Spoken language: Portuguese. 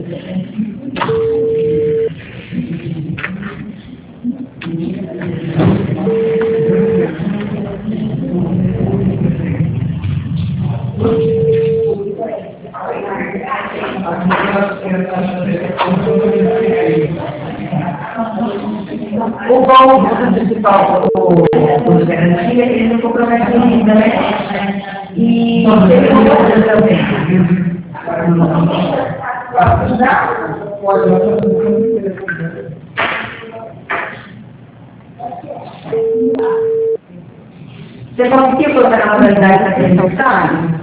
O bom principal do garantia, ele não compromete ainda, né? E ele compromete também. Você conseguiu colocar na modalidade da questão, sabe?